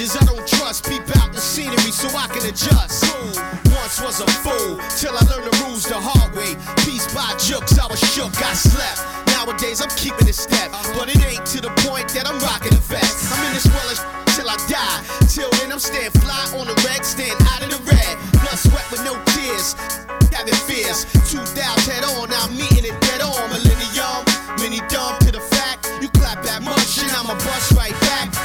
changes I don't trust. Peep out the scenery so I can adjust. Once was a fool till I learned the rules the hard way. Peace by jokes, I was shook, I slept. Nowadays I'm keeping it step, but it ain't to the point that I'm rocking a vest. I'm in this world till I die. Till then I'm staying fly on the reg, staying out of the red. Blood, sweat with no tears, having fears. 2000